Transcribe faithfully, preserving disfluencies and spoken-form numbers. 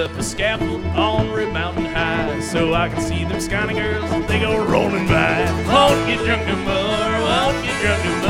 up a scaffold on Red Mountain High, so I can see them skinny girls, they go rolling by. Won't get drunk no more, won't get drunk no more.